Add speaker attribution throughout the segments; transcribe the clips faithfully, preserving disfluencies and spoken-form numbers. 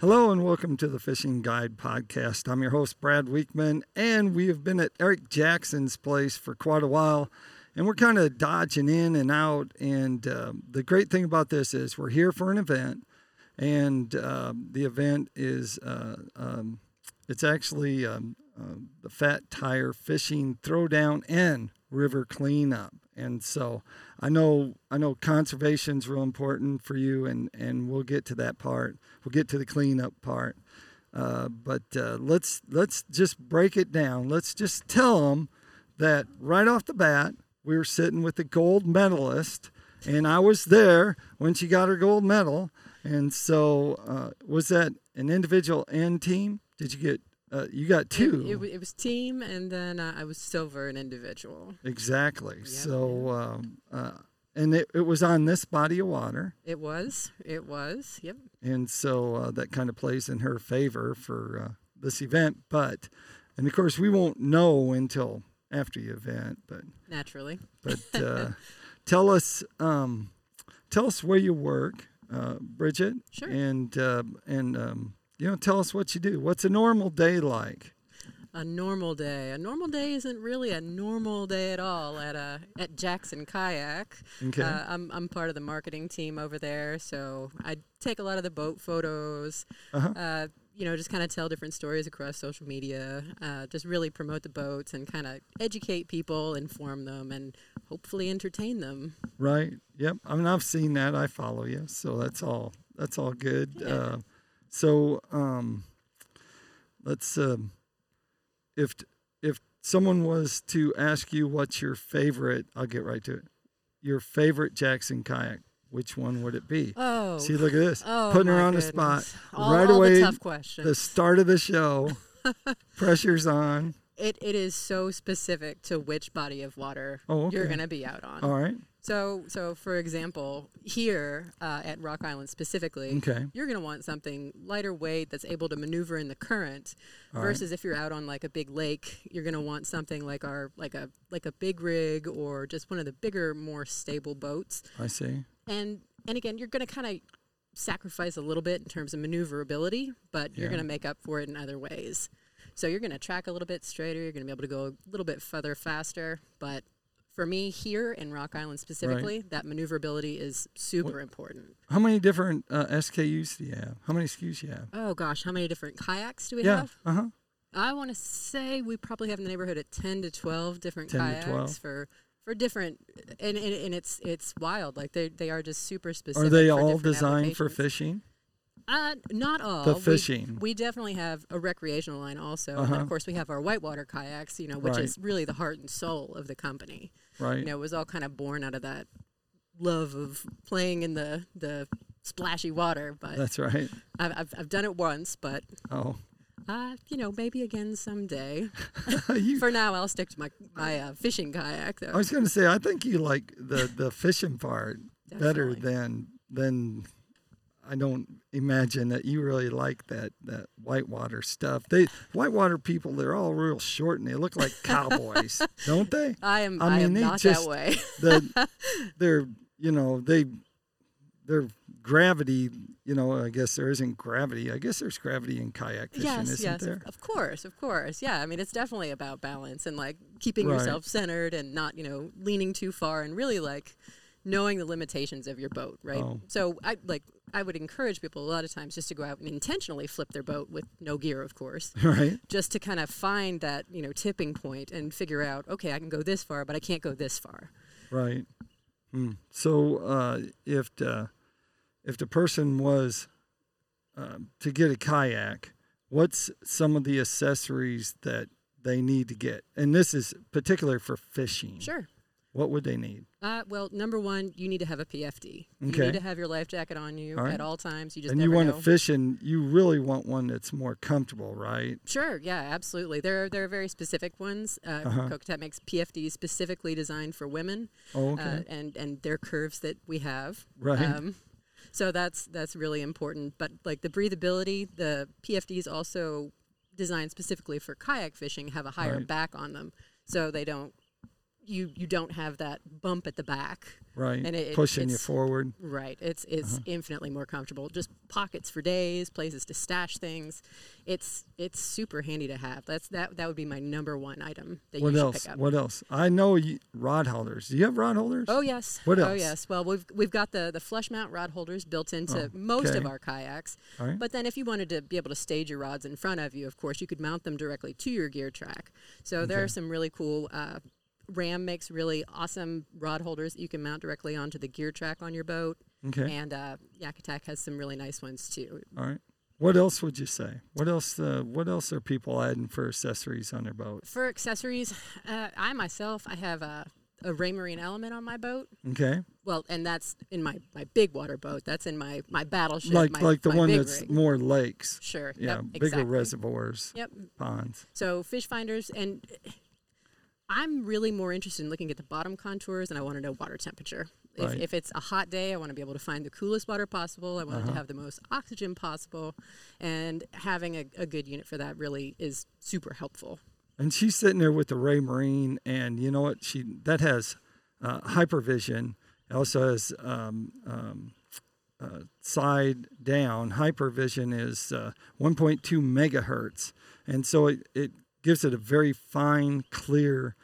Speaker 1: Hello and welcome to the Fishing Guide Podcast. I'm your host, Brad Weekman, and we have been at Eric Jackson's place for quite a while, and we're kind of dodging in and out. And uh, the great thing about this is we're here for an event, and uh, the event is uh, um, it's actually um, uh, the Fat Tire Fishing Throwdown and River Cleanup. And so I know I know conservation's real important for you, and, and we'll get to that part. We'll get to the cleanup part. Uh, but uh, let's let's just break it down. Let's just tell them that right off the bat, we were sitting with the gold medalist, and I was there when she got her gold medal. And so uh, was that an individual and team? Did you get Uh, you got two.
Speaker 2: It, it, it was team, and then uh, I was silver and individual.
Speaker 1: Exactly.
Speaker 2: Yep.
Speaker 1: So, um, uh, and it, it was on this body of water.
Speaker 2: It was. It was. Yep.
Speaker 1: And so uh, that kind of plays in her favor for uh, this event. But, and of course, we won't know until after the event. But
Speaker 2: naturally.
Speaker 1: But uh, tell us, um, tell us where you work, uh, Bridget.
Speaker 2: Sure.
Speaker 1: And uh, and. Um, You know, tell us what you do. What's a normal day like?
Speaker 2: A normal day. A normal day isn't really a normal day at all at uh, at Jackson Kayak.
Speaker 1: Okay.
Speaker 2: Uh, I'm I'm part of the marketing team over there, so I take a lot of the boat photos.
Speaker 1: Uh-huh.
Speaker 2: Uh, you know, just kind of tell different stories across social media. Uh, just really promote the boats and kind of educate people, inform them, and hopefully entertain them.
Speaker 1: Right. Yep. I mean, I've seen that. I follow you, so that's all. That's all good.
Speaker 2: Yeah.
Speaker 1: Uh, So, um, let's, uh, if, if someone was to ask you what's your favorite, I'll get right to it. Your favorite Jackson kayak, which one would it be?
Speaker 2: Oh.
Speaker 1: See, look at this.
Speaker 2: Oh,
Speaker 1: Putting her
Speaker 2: my
Speaker 1: on
Speaker 2: goodness.
Speaker 1: the spot.
Speaker 2: All,
Speaker 1: right
Speaker 2: all
Speaker 1: away,
Speaker 2: the tough questions.
Speaker 1: the start of the show, pressure's on.
Speaker 2: It It is so specific to which body of water
Speaker 1: Oh, okay.
Speaker 2: you're going to be out on.
Speaker 1: All right.
Speaker 2: So, so for example, here uh, at Rock Island specifically,
Speaker 1: Okay.
Speaker 2: you're going to want something lighter weight that's able to maneuver in the current.
Speaker 1: All
Speaker 2: versus
Speaker 1: right.
Speaker 2: if you're out on like a big lake, you're going to want something like our like a like a big rig or just one of the bigger, more stable boats.
Speaker 1: I see.
Speaker 2: And and again, you're going to kind of sacrifice a little bit in terms of maneuverability, but you're
Speaker 1: Yeah.
Speaker 2: going to make up for it in other ways. So you're going to track a little bit straighter. You're going to be able to go a little bit further, faster, but for me, here in Rock Island specifically,
Speaker 1: Right.
Speaker 2: that maneuverability is super
Speaker 1: What-
Speaker 2: important.
Speaker 1: How many different uh, S K Us do you have? How many S K Us do you have?
Speaker 2: Oh, gosh, how many different kayaks do we
Speaker 1: yeah.
Speaker 2: have?
Speaker 1: Uh-huh.
Speaker 2: I want to say we probably have in the neighborhood of ten to twelve different
Speaker 1: ten to
Speaker 2: kayaks
Speaker 1: twelve.
Speaker 2: for for different, and, and, and it's it's wild. Like, they they are just super specific.
Speaker 1: Are they
Speaker 2: for
Speaker 1: all
Speaker 2: different
Speaker 1: designed for
Speaker 2: applications.
Speaker 1: fishing?
Speaker 2: Uh, not all.
Speaker 1: The
Speaker 2: We-
Speaker 1: fishing.
Speaker 2: We, definitely have a recreational line also. And
Speaker 1: Uh-huh.
Speaker 2: then, of course, we have our whitewater kayaks, you know, which
Speaker 1: Right.
Speaker 2: is really the heart and soul of the company.
Speaker 1: Right.
Speaker 2: You know, it was all kind of born out of that love of playing in the, the splashy water. But
Speaker 1: That's right.
Speaker 2: I've, I've, I've done it once, but,
Speaker 1: Oh.
Speaker 2: uh, you know, maybe again someday.
Speaker 1: you,
Speaker 2: For now, I'll stick to my, my uh, fishing kayak, though.
Speaker 1: I was going to say, I think you like the, the fishing part better
Speaker 2: Definitely.
Speaker 1: than than. I don't imagine that you really like that that whitewater stuff. They whitewater people, they're all real short and they look like cowboys, don't they?
Speaker 2: I am,
Speaker 1: I
Speaker 2: I
Speaker 1: mean,
Speaker 2: am
Speaker 1: they
Speaker 2: not
Speaker 1: just-
Speaker 2: that way.
Speaker 1: The they're you know they their gravity. You know, I guess there isn't gravity. I guess there's gravity in kayak fishing,
Speaker 2: Yes,
Speaker 1: isn't
Speaker 2: yes,
Speaker 1: there?
Speaker 2: of- of course, of course. Yeah, I mean, it's definitely about balance and, like, keeping
Speaker 1: Right.
Speaker 2: yourself centered and not, you know, leaning too far and really, like, knowing the limitations of your boat, right?
Speaker 1: Oh.
Speaker 2: So, I like, I would encourage people a lot of times just to go out and intentionally flip their boat with no gear, of course,
Speaker 1: Right.
Speaker 2: just to kind of find that, you know, tipping point and figure out, okay, I can go this far, but I can't go this far.
Speaker 1: Right. Hmm. So uh, if the, if the person was uh, to get a kayak, what's some of the accessories that they need to get? And this is particular for fishing.
Speaker 2: Sure.
Speaker 1: What would they need?
Speaker 2: Uh, well, number one, you need to have a P F D. You
Speaker 1: Okay.
Speaker 2: need to have your life jacket on you
Speaker 1: All right.
Speaker 2: at all times. You just
Speaker 1: And
Speaker 2: never
Speaker 1: you want
Speaker 2: know.
Speaker 1: to fish, and you really want one that's more comfortable, right?
Speaker 2: Sure, yeah, absolutely. There are, there are very specific ones. Uh,
Speaker 1: Uh-huh.
Speaker 2: Kokatat makes P F Ds specifically designed for women,
Speaker 1: Oh, okay.
Speaker 2: uh, and and their curves that we have.
Speaker 1: Right.
Speaker 2: Um, so that's that's really important. But like the breathability, the P F Ds also designed specifically for kayak fishing have a higher
Speaker 1: Right.
Speaker 2: back on them, so they don't you you don't have that bump at the back.
Speaker 1: Right.
Speaker 2: And it,
Speaker 1: Pushing
Speaker 2: it's,
Speaker 1: you forward.
Speaker 2: Right. It's it's uh-huh. infinitely more comfortable. Just pockets for days, places to stash things. It's it's super handy to have. That's that that would be my number one item that
Speaker 1: what
Speaker 2: you should
Speaker 1: else?
Speaker 2: pick up.
Speaker 1: What else? I know you, rod holders. Do you have rod holders?
Speaker 2: Oh yes.
Speaker 1: What else?
Speaker 2: Oh yes. Well, we've we've got the the flush mount rod holders built into
Speaker 1: oh,
Speaker 2: most
Speaker 1: okay.
Speaker 2: of our kayaks.
Speaker 1: All right.
Speaker 2: But then if you wanted to be able to stage your rods in front of you, of course, you could mount them directly to your gear track. So okay. there are some really cool uh, Ram makes really awesome rod holders that you can mount directly onto the gear track on your boat.
Speaker 1: Okay.
Speaker 2: And uh, Yak Attack has some really nice ones too.
Speaker 1: All right. What else would you say? What else? Uh, what else are people adding for accessories on their boat?
Speaker 2: For accessories, uh, I myself, I have a, a Raymarine Element on my boat.
Speaker 1: Okay.
Speaker 2: Well, and that's in my, my big water boat. That's in my, my battleship.
Speaker 1: Like
Speaker 2: my,
Speaker 1: like the
Speaker 2: my
Speaker 1: one
Speaker 2: big
Speaker 1: that's
Speaker 2: rig.
Speaker 1: more lakes.
Speaker 2: Sure.
Speaker 1: Yeah.
Speaker 2: Yep,
Speaker 1: bigger
Speaker 2: exactly.
Speaker 1: reservoirs.
Speaker 2: Yep.
Speaker 1: Ponds.
Speaker 2: So fish finders, and I'm really more interested in looking at the bottom contours, and I want to know water temperature. If,
Speaker 1: Right.
Speaker 2: if it's a hot day, I want to be able to find the coolest water possible. I want
Speaker 1: Uh-huh.
Speaker 2: it to have the most oxygen possible, and having a, a good unit for that really is super helpful.
Speaker 1: And she's sitting there with the Raymarine, and you know what? She that has uh, hypervision. It also has um, um, uh, side down. Hypervision is uh, one point two megahertz, and so it, it gives it a very fine, clear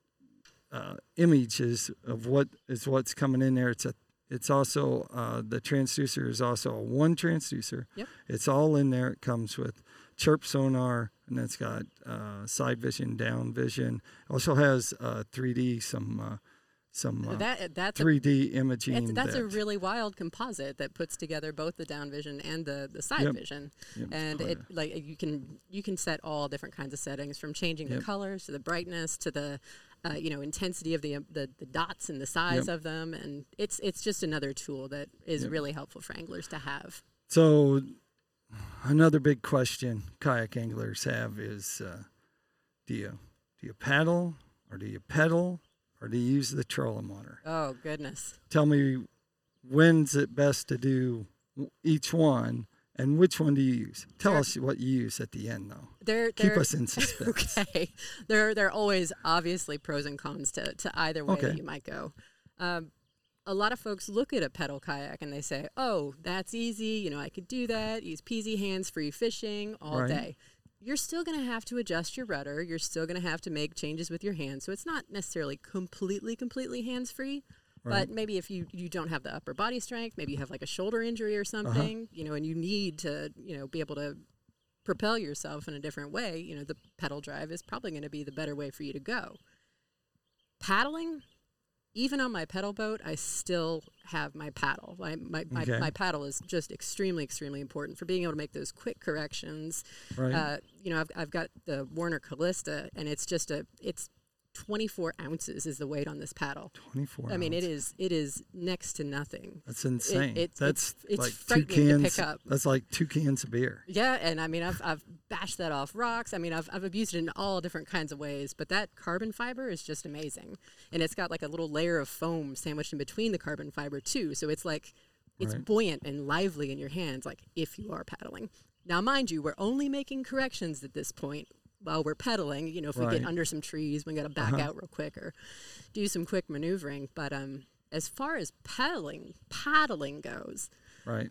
Speaker 1: uh, images of what is what's coming in there. It's a it's also uh, the transducer is also a one transducer.
Speaker 2: Yep.
Speaker 1: It's all in there. It comes with chirp sonar, and it's got uh, side vision, down vision. Also has uh, three D, some uh, some uh,
Speaker 2: that that's
Speaker 1: three D imaging.
Speaker 2: That's, that's
Speaker 1: that,
Speaker 2: a really wild composite that puts together both the down vision and the, the side
Speaker 1: Yep.
Speaker 2: vision.
Speaker 1: Yep.
Speaker 2: And
Speaker 1: Oh,
Speaker 2: it
Speaker 1: yeah.
Speaker 2: like you can you can set all different kinds of settings, from changing
Speaker 1: Yep.
Speaker 2: the colors to the brightness to the uh, you know intensity of the, the the dots and the size
Speaker 1: Yep.
Speaker 2: of them, and it's it's just another tool that is
Speaker 1: Yep.
Speaker 2: really helpful for anglers to have.
Speaker 1: So another big question kayak anglers have is, uh, do you do you paddle or do you pedal or do you use the trolling motor?
Speaker 2: Oh goodness.
Speaker 1: Tell me, when's it best to do each one, and which one do you use? Tell
Speaker 2: Sure.
Speaker 1: us what you use at the end, though.
Speaker 2: They're,
Speaker 1: Keep
Speaker 2: they're,
Speaker 1: us in suspense.
Speaker 2: Okay. There there are always obviously pros and cons to, to either way
Speaker 1: Okay.
Speaker 2: that you might go. Um, a lot of folks look at a pedal kayak and they say, oh, that's easy. You know, I could do that. Ease peasy, hands-free fishing all
Speaker 1: Right.
Speaker 2: day. You're still going to have to adjust your rudder. You're still going to have to make changes with your hands. So it's not necessarily completely, completely hands-free.
Speaker 1: Right.
Speaker 2: But maybe if you, you don't have the upper body strength, maybe you have like a shoulder injury or something,
Speaker 1: Uh-huh.
Speaker 2: you know, and you need to, you know, be able to propel yourself in a different way, you know, the pedal drive is probably going to be the better way for you to go. Paddling, even on my pedal boat, I still have my paddle. My my, my,
Speaker 1: Okay.
Speaker 2: my paddle is just extremely, extremely important for being able to make those quick corrections.
Speaker 1: Right.
Speaker 2: Uh, you know, I've, I've got the Warner Callista, and it's just a, it's twenty-four ounces is the weight on this paddle.
Speaker 1: twenty-four
Speaker 2: I mean, it
Speaker 1: ounces.
Speaker 2: is it is next to nothing.
Speaker 1: That's insane.
Speaker 2: it's-
Speaker 1: That's
Speaker 2: it's- it's
Speaker 1: like two
Speaker 2: frightening to
Speaker 1: cans.
Speaker 2: pick up.
Speaker 1: That's like two cans of beer.
Speaker 2: Yeah, and I mean, I've I've bashed that off rocks. I mean, I've I've abused it in all different kinds of ways. But that carbon fiber is just amazing, and it's got like a little layer of foam sandwiched in between the carbon fiber too. So it's like it's
Speaker 1: Right.
Speaker 2: buoyant and lively in your hands, like if you are paddling. Now, mind you, we're only making corrections at this point while we're pedaling. You know, if we
Speaker 1: Right.
Speaker 2: get under some trees, we got to back
Speaker 1: Uh-huh.
Speaker 2: out real quick or do some quick maneuvering. But um, as far as pedaling, paddling goes.
Speaker 1: Right.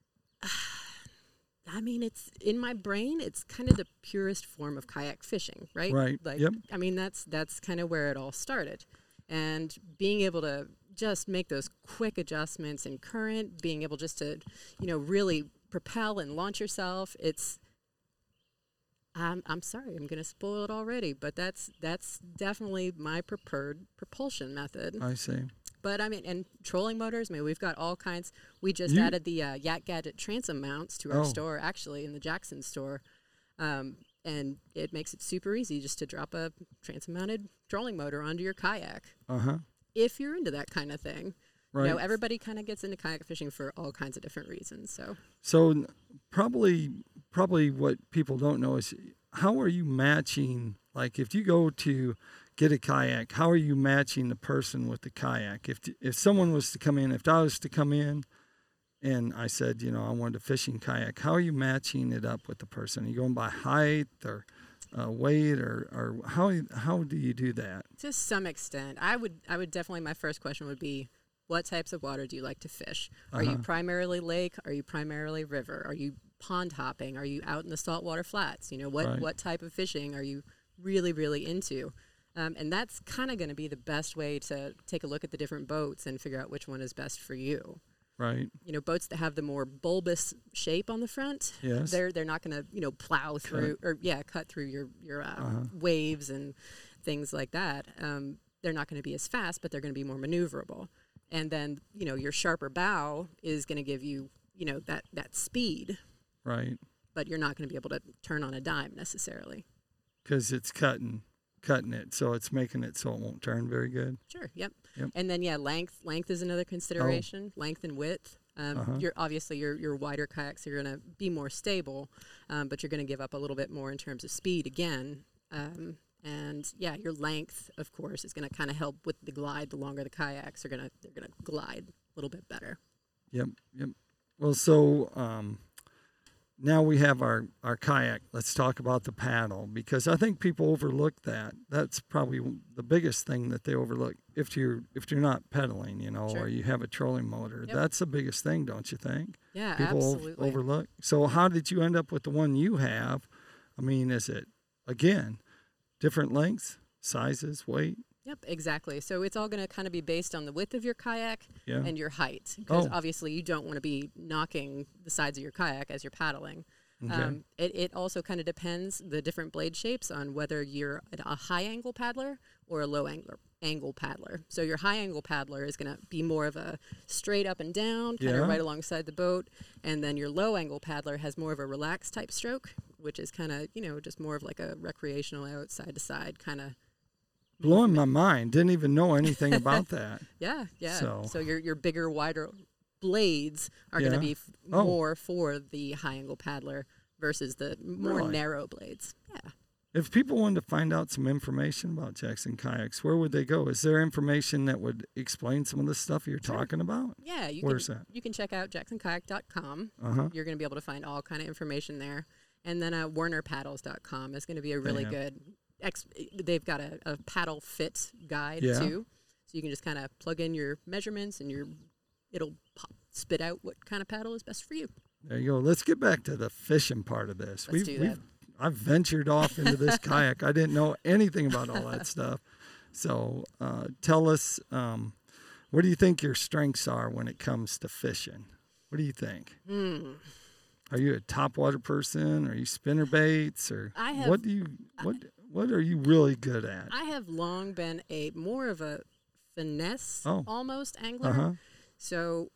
Speaker 2: I mean, it's in my brain. It's kind of the purest form of kayak fishing, right?
Speaker 1: Right,
Speaker 2: Like,
Speaker 1: yep.
Speaker 2: I mean, that's that's kind of where it all started, and being able to just make those quick adjustments in current, being able just to, you know, really propel and launch yourself. It's. I'm I'm sorry, I'm going to spoil it already, but that's that's definitely my preferred propulsion method.
Speaker 1: I see.
Speaker 2: But I mean, and trolling motors, I mean, we've got all kinds. We just
Speaker 1: You-
Speaker 2: added the uh, Yak Gadget transom mounts to our
Speaker 1: Oh.
Speaker 2: store, actually, in the Jackson store. Um, and it makes it super easy just to drop a transom mounted trolling motor onto your kayak.
Speaker 1: Uh huh.
Speaker 2: If you're into that kind of thing.
Speaker 1: Right.
Speaker 2: You know, everybody kind of gets into kayak fishing for all kinds of different reasons. So,
Speaker 1: So n- probably probably what people don't know is how are you matching, like if you go to get a kayak, how are you matching the person with the kayak? If if someone was to come in, if I was to come in and I said, you know, I wanted a fishing kayak, how are you matching it up with the person? Are you going by height or uh, weight, or, or how how do you do that?
Speaker 2: To some extent, I would I would definitely, my first question would be, what types of water do you like to fish? Are
Speaker 1: Uh-huh.
Speaker 2: you primarily lake? Are you primarily river? Are you pond hopping? Are you out in the saltwater flats? You know, what,
Speaker 1: Right.
Speaker 2: what type of fishing are you really, really into? Um, and that's kind of going to be the best way to take a look at the different boats and figure out which one is best for you.
Speaker 1: Right.
Speaker 2: You know, boats that have the more bulbous shape on the front,
Speaker 1: Yes.
Speaker 2: they're they're not going to, you know, plow through or yeah, cut through your your uh,
Speaker 1: Uh-huh.
Speaker 2: waves and things like that. Um, they're not going to be as fast, but they're going to be more maneuverable. And then, you know, your sharper bow is going to give you, you know, that that speed,
Speaker 1: Right.
Speaker 2: but you're not going to be able to turn on a dime necessarily.
Speaker 1: Because it's cutting cutting it, so it's making it so it won't turn very good.
Speaker 2: Sure. Yep.
Speaker 1: Yep.
Speaker 2: And then yeah, length length is another consideration. Length and width. Um,
Speaker 1: Uh-huh.
Speaker 2: You're obviously your your wider kayaks are going to be more stable, um, but you're going to give up a little bit more in terms of speed again. Um, and yeah, your length, of course, is going to kind of help with the glide. The longer the kayaks are going to they're going to glide a little bit better.
Speaker 1: Yep. Yep. Well, so um, now we have our, our kayak. Let's talk about the paddle, because I think people overlook that. That's probably the biggest thing that they overlook. If you're if you're not pedaling, you know,
Speaker 2: Sure.
Speaker 1: or you have a trolling motor,
Speaker 2: Yep.
Speaker 1: that's the biggest thing, don't you think?
Speaker 2: Yeah,
Speaker 1: People ov-
Speaker 2: absolutely.
Speaker 1: overlook. So how did you end up with the one you have? I mean, is it again different lengths, sizes, weight?
Speaker 2: Yep, exactly. So it's all going to kind of be based on the width of your kayak
Speaker 1: Yeah.
Speaker 2: and your height, because
Speaker 1: Oh.
Speaker 2: obviously you don't want to be knocking the sides of your kayak as you're paddling.
Speaker 1: Okay.
Speaker 2: Um, it, it also kind of depends, the different blade shapes, on whether you're a high angle paddler or a low angle angle paddler. So your high angle paddler is going to be more of a straight up and down, kind of
Speaker 1: Yeah.
Speaker 2: right alongside the boat, and then your low angle paddler has more of a relaxed type stroke, which is kind of, you know, just more of like a recreational out side to side kind of.
Speaker 1: Blowing my mind. Didn't even know anything about that.
Speaker 2: Yeah, yeah.
Speaker 1: So-
Speaker 2: So, your your bigger, wider blades are going
Speaker 1: Yeah.
Speaker 2: to be f-
Speaker 1: Oh.
Speaker 2: more for the high angle paddler versus the more
Speaker 1: Really?
Speaker 2: narrow blades. Yeah.
Speaker 1: If people wanted to find out some information about Jackson Kayaks, where would they go? Is there information that would explain some of the stuff you're
Speaker 2: Sure.
Speaker 1: talking about?
Speaker 2: Yeah, you
Speaker 1: Where's
Speaker 2: can
Speaker 1: that?
Speaker 2: you can check out jackson kayak dot com.
Speaker 1: Uh-huh.
Speaker 2: You're going to be able to find all kind of information there. And then uh, werner paddles dot com is going to be a really
Speaker 1: Yeah.
Speaker 2: good ex- they've got a, a paddle fit guide
Speaker 1: Yeah.
Speaker 2: too. So you can just kind of plug in your measurements and your it'll pop, spit out what kind of paddle is best for you.
Speaker 1: There you go. Let's get back to the fishing part of this.
Speaker 2: Let's do that.
Speaker 1: I've ventured off into this kayak. I didn't know anything about all that stuff. So uh, tell us, um, what do you think your strengths are when it comes to fishing? What do you think?
Speaker 2: Hmm.
Speaker 1: Are you a topwater person? Are you spinner baits? Or
Speaker 2: I have-
Speaker 1: what do you what what are you really good at?
Speaker 2: I have long been a more of a finesse
Speaker 1: Oh.
Speaker 2: almost angler.
Speaker 1: Uh-huh.
Speaker 2: So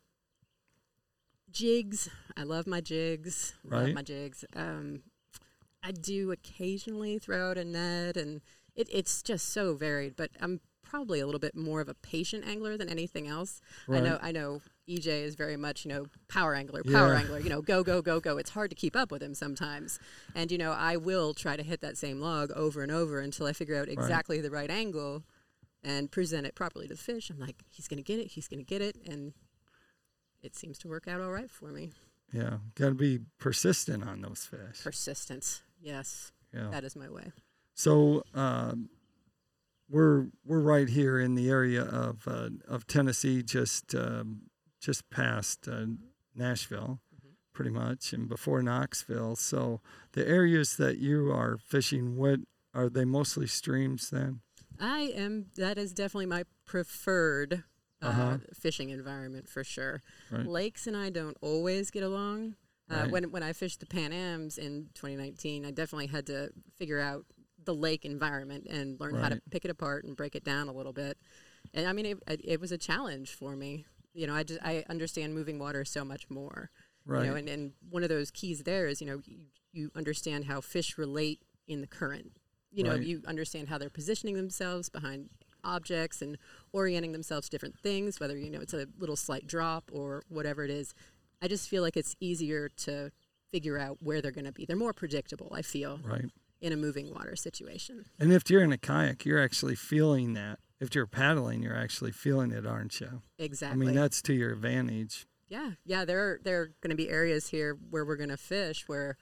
Speaker 2: jigs, I love my jigs. Love
Speaker 1: Right.
Speaker 2: my jigs. Um, I do occasionally throw out a net, and it, it's just so varied. But I'm probably a little bit more of a patient angler than anything else. I know.
Speaker 1: Right.
Speaker 2: I know. E J is very much, you know, power angler, power
Speaker 1: Yeah.
Speaker 2: angler. You know, go, go, go, go. It's hard to keep up with him sometimes, and you know, I will try to hit that same log over and over until I figure out exactly the right angle and present it properly to the fish. I'm like, he's gonna get it. He's gonna get it, and it seems to work out all right for me.
Speaker 1: Yeah, got to be persistent on those fish.
Speaker 2: Persistence, yes,
Speaker 1: Yeah.
Speaker 2: that is my way.
Speaker 1: So um, we're we're right here in the area of uh, of Tennessee, just um, just past uh, Nashville,
Speaker 2: Mhm.
Speaker 1: pretty much, and before Knoxville. So the areas that you are fishing, what are they mostly streams then?
Speaker 2: I am. That is definitely my preferred uh,
Speaker 1: Uh-huh.
Speaker 2: fishing environment for sure.
Speaker 1: Right.
Speaker 2: Lakes and I don't always get along. Uh,
Speaker 1: Right.
Speaker 2: When when I fished the Pan Ams in twenty nineteen, I definitely had to figure out the lake environment and learn how to
Speaker 1: Right.
Speaker 2: pick it apart and break it down a little bit. And I mean, it, it, it was a challenge for me. You know, I just I understand moving water so much more.
Speaker 1: Right.
Speaker 2: You know, and, and one of those keys there is, you know, you, you understand how fish relate in the current. You know,
Speaker 1: Right.
Speaker 2: you understand how they're positioning themselves behind objects and orienting themselves to different things, whether, you know, it's a little slight drop or whatever it is. I just feel like it's easier to figure out where they're going to be. They're more predictable, I feel,
Speaker 1: Right.
Speaker 2: in a moving water situation.
Speaker 1: And if you're in a kayak, you're actually feeling that. If you're paddling, you're actually feeling it, aren't you?
Speaker 2: Exactly.
Speaker 1: I mean, that's to your advantage.
Speaker 2: Yeah, yeah. There, are, there are going to be areas here where we're going to fish where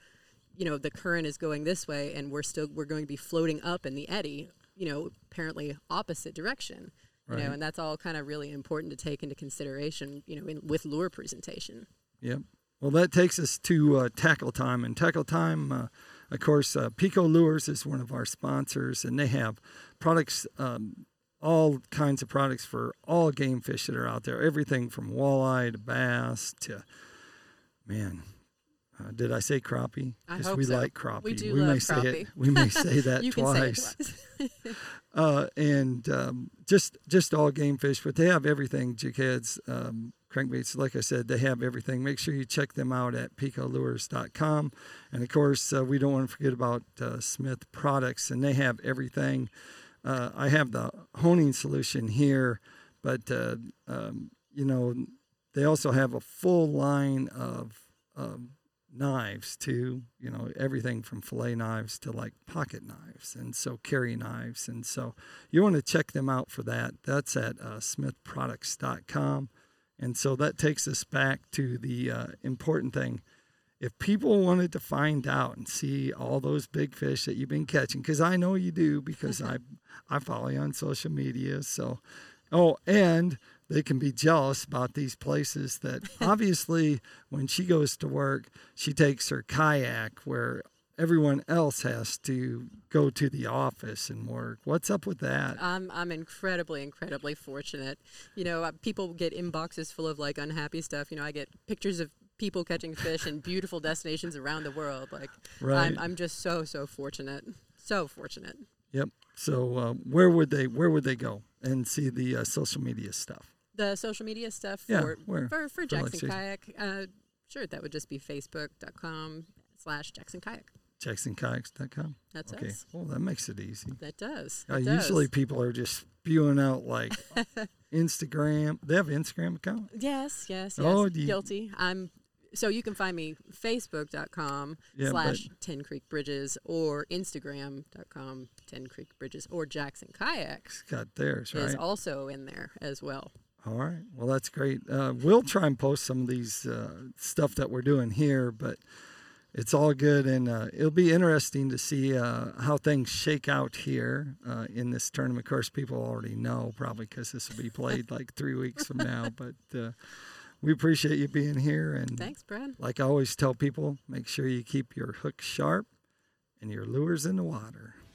Speaker 2: you know, the current is going this way and we're still, we're going to be floating up in the eddy, you know, apparently opposite direction, you
Speaker 1: Right.
Speaker 2: know, and that's all kind of really important to take into consideration, you know, in, with lure presentation.
Speaker 1: Yep. Well, that takes us to uh, Tackle Time. And Tackle Time, uh, of course, uh, Pico Lures is one of our sponsors, and they have products, um, all kinds of products for all game fish that are out there. Everything from walleye to bass to, man, uh, did I say crappie?
Speaker 2: I
Speaker 1: Because
Speaker 2: hope
Speaker 1: we
Speaker 2: so.
Speaker 1: like crappie.
Speaker 2: We do
Speaker 1: we
Speaker 2: love
Speaker 1: may say
Speaker 2: crappie.
Speaker 1: it. We may say that
Speaker 2: you
Speaker 1: twice.
Speaker 2: Can say it twice.
Speaker 1: uh, and um, just just all game fish, but they have everything. Jig heads, um, crankbaits, like I said, they have everything. Make sure you check them out at pico lures dot com. And of course, uh, we don't want to forget about uh, Smith Products, and they have everything. Uh, I have the honing solution here, but uh, um, you know, they also have a full line of um, knives too, you know, everything from fillet knives to like pocket knives, and so carry knives. And so you want to check them out for that. That's at uh, smith products dot com. And so that takes us back to the uh, important thing. If people wanted to find out and see all those big fish that you've been catching, because I know you do, because I I follow you on social media. So, oh, and they can be jealous about these places that obviously when she goes to work, she takes her kayak where everyone else has to go to the office and work. What's up with that?
Speaker 2: I'm I'm incredibly, incredibly fortunate. You know, uh, people get inboxes full of like unhappy stuff. You know, I get pictures of people catching fish in beautiful destinations around the world. Like,
Speaker 1: Right.
Speaker 2: I'm I'm just so so fortunate, so fortunate.
Speaker 1: Yep. So uh, where would they where would they go and see the uh, social media stuff?
Speaker 2: The social media stuff
Speaker 1: Yeah,
Speaker 2: for
Speaker 1: where?
Speaker 2: for, for
Speaker 1: For
Speaker 2: Jackson
Speaker 1: Jason.
Speaker 2: Kayak, uh, sure, that would just be facebook dot com slash Jackson Kayak.
Speaker 1: jackson kayaks dot com.
Speaker 2: That's
Speaker 1: Okay.
Speaker 2: us.
Speaker 1: Well, that makes it easy.
Speaker 2: That does.
Speaker 1: Uh,
Speaker 2: It does.
Speaker 1: usually people are just spewing out like Instagram. They have an Instagram account?
Speaker 2: Yes, yes, yes.
Speaker 1: Oh, do you-
Speaker 2: Guilty. I'm. So you can find me facebook dot com
Speaker 1: Yeah,
Speaker 2: slash Ten Creek Bridges or instagram dot com Ten Creek Bridges or Jackson Kayaks
Speaker 1: It's got theirs,
Speaker 2: is
Speaker 1: right?
Speaker 2: also in there as well.
Speaker 1: All right. Well, that's great. Uh, we'll try and post some of these uh, stuff that we're doing here, but it's all good, and uh, it'll be interesting to see uh, how things shake out here uh, in this tournament. Of course, people already know probably because this will be played like three weeks from now, but uh, we appreciate you being here. And
Speaker 2: Thanks, Brad.
Speaker 1: like I always tell people, make sure you keep your hook sharp and your lures in the water.